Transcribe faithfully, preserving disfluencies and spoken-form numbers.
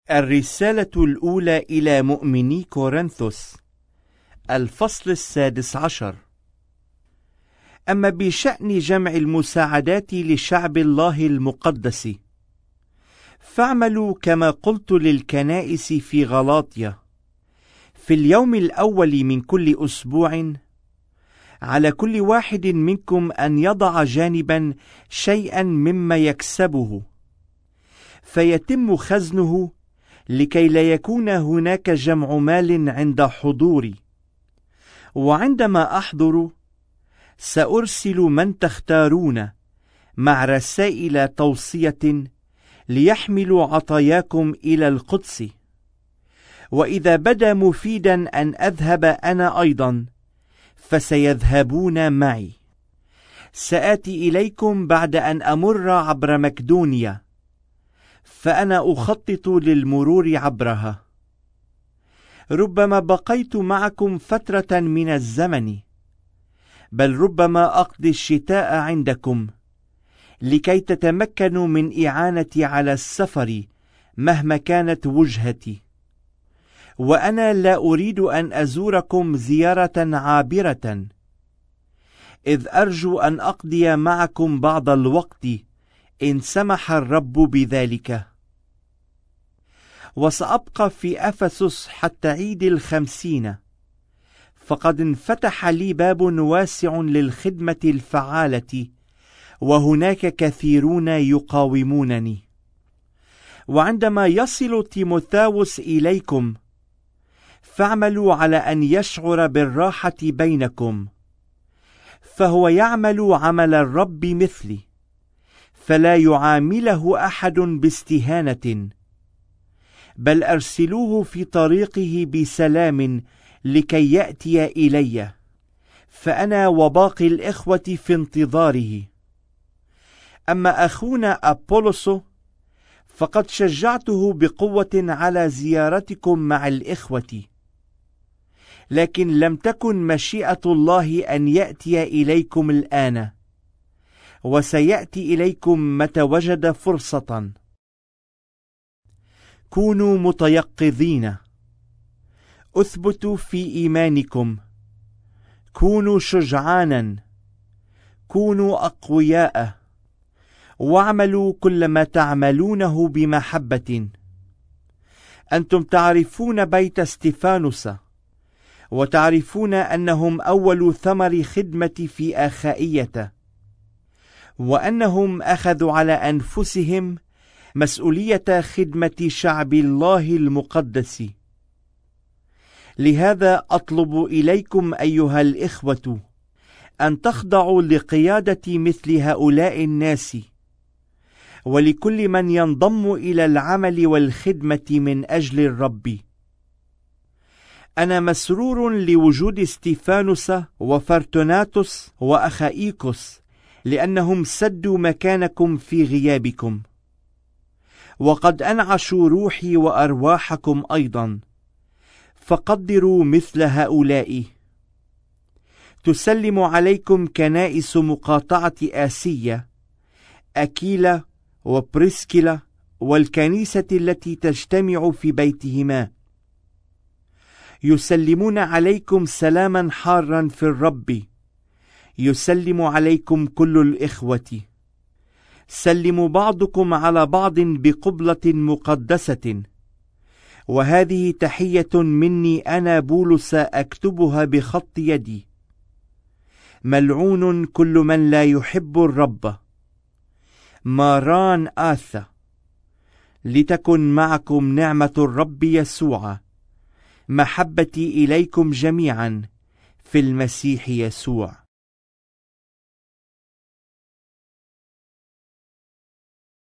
الرسالة الأولى إلى مؤمني كورنثوس، الفصل السادس عشر. أما بشأن جمع المساعدات لشعب الله المقدس، فاعملوا كما قلت للكنائس في غلاطيا: في اليوم الأول من كل أسبوع على كل واحد منكم أن يضع جانبا شيئا مما يكسبه، فيتم خزنه، لكي لا يكون هناك جمع مال عند حضوري. وعندما أحضر سأرسل من تختارون مع رسائل توصية ليحملوا عطاياكم إلى القدس. وإذا بدا مفيدا أن أذهب أنا أيضا فسيذهبون معي. سآتي إليكم بعد أن أمر عبر مقدونيا، فأنا أخطط للمرور عبرها. ربما بقيت معكم فترة من الزمن، بل ربما أقضي الشتاء عندكم، لكي تتمكنوا من إعانتي على السفر مهما كانت وجهتي. وأنا لا أريد أن أزوركم زيارة عابرة، إذ أرجو أن أقضي معكم بعض الوقت إن سمح الرب بذلك. وسأبقى في أفسس حتى عيد الخمسين، فقد انفتح لي باب واسع للخدمة الفعالة، وهناك كثيرون يقاومونني. وعندما يصل تيموثاوس إليكم، فاعملوا على أن يشعر بالراحة بينكم، فهو يعمل عمل الرب مثلي، فلا يعامله أحد باستهانة، بل أرسلوه في طريقه بسلام لكي يأتي إلي، فأنا وباقي الإخوة في انتظاره. أما أخونا أبولوس فقد شجعته بقوة على زيارتكم مع الإخوة، لكن لم تكن مشيئة الله أن يأتي إليكم الآن، وسيأتي إليكم متى وجد فرصة. كونوا متيقظين، أثبتوا في إيمانكم، كونوا شجعانا، كونوا أقوياء، واعملوا كل ما تعملونه بمحبة. أنتم تعرفون بيت استفانوس، وتعرفون أنهم أول ثمر خدمة في أخائية، وأنهم أخذوا على أنفسهم مسؤولية خدمة شعب الله المقدس. لهذا أطلب إليكم أيها الإخوة أن تخضعوا لقيادة مثل هؤلاء الناس، ولكل من ينضم إلى العمل والخدمة من أجل الرب. أنا مسرور لوجود استيفانوس وفرتوناتوس وأخائيكوس، لأنهم سدوا مكانكم في غيابكم، وقد أنعشوا روحي وأرواحكم أيضا، فقدروا مثل هؤلاء. تسلم عليكم كنائس مقاطعة آسيا، أكيلا وبريسكيلا، والكنيسة التي تجتمع في بيتهما. يسلمون عليكم سلاما حارا في الرب. يسلم عليكم كل الإخوة. سلموا بعضكم على بعض بقبلة مقدسة. وهذه تحية مني أنا بولس أكتبها بخط يدي. ملعون كل من لا يحب الرب. ماران آثا. لتكن معكم نعمة الرب يسوع، محبتي إليكم جميعا في المسيح يسوع.